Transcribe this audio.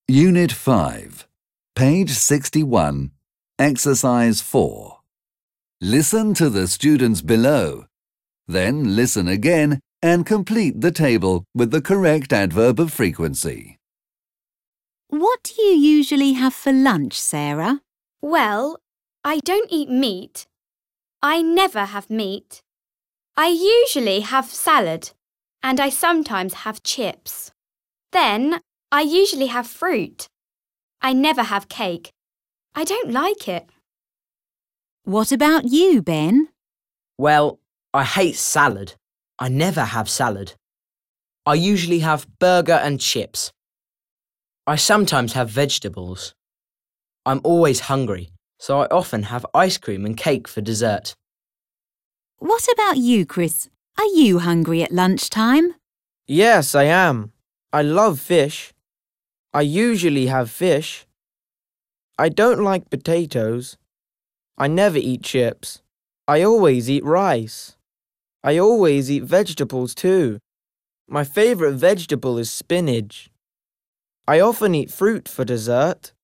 Unit 5, page 61, exercise 4. Listen to the students below. Then listen again and complete the table with the correct adverb of frequency. What do you usually have for lunch, Sarah? Well, I don't eat meat. I never have meat. I usually have salad, and I sometimes have chips. Then, I usually have fruit. I never have cake. I don't like it. What about you, Ben? Well, I hate salad. I never have salad. I usually have burger and chips. I sometimes have vegetables. I'm always hungry, so I often have ice cream and cake for dessert. What about you, Chris? Are you hungry at lunchtime? Yes, I am. I love fish. I usually have fish. I don't like potatoes. I never eat chips. I always eat rice. I always eat vegetables too. My favorite vegetable is spinach. I often eat fruit for dessert.